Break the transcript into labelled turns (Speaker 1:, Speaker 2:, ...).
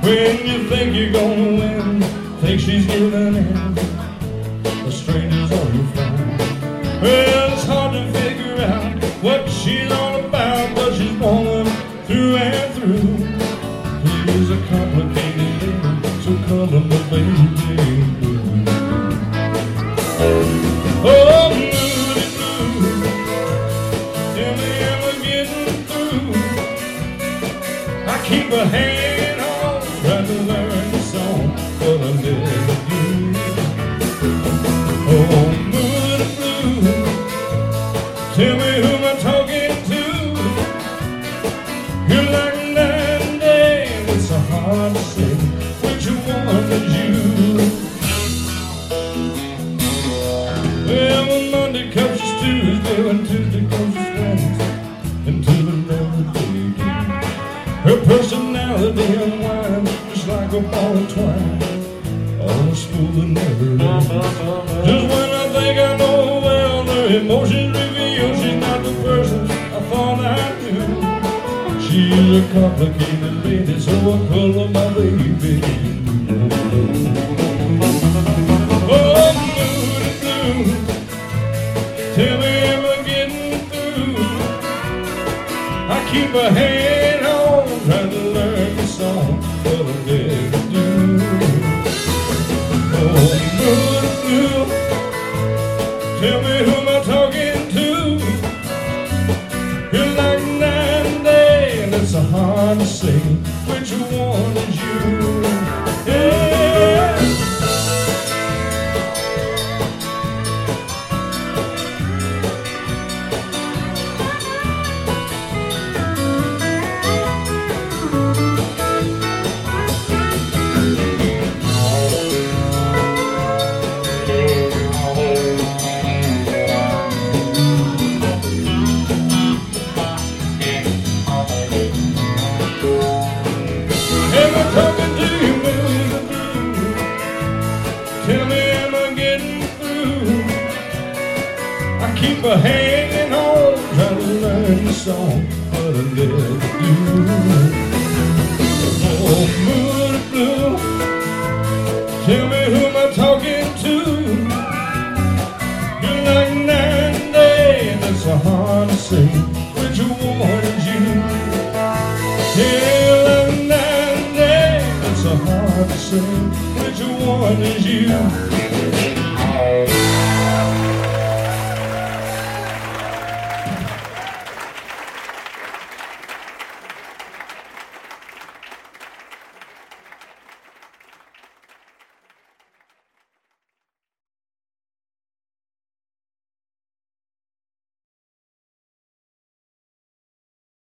Speaker 1: When you think you're gonna win, think she's giving in, the stranger's all you find. Well, it's hard to figure out what she's all about, but she's woman through and through. She's a complicated lady, so come to my baby. Oh, moody blue, tell me am I getting through? I keep a hand on, trying to learn the song, but I never do. Oh, moody blue, tell me who am I talking to? You're like night and day, and it's so hard to say which one is you. Well, when Monday comes to Tuesday, and Tuesday comes to Wednesday, until another day again. Her personality unwinds just like a ball of twine, all smooth and never ends. Just when I think I know well, her emotions reveal she's not the person I thought I knew. She's a complicated lady, so I call her my baby. Oh, moody blue, tell me am I getting through? I keep a hand on, trying to learn the song, but I never do. Oh, moody blue, tell me who am I talking to? You're like night and day, and it's so hard to say which one is you. Yeah. Talking to you, moody blue, tell me am I getting through? I keep a hanging on, trying to learn the song, but I never do.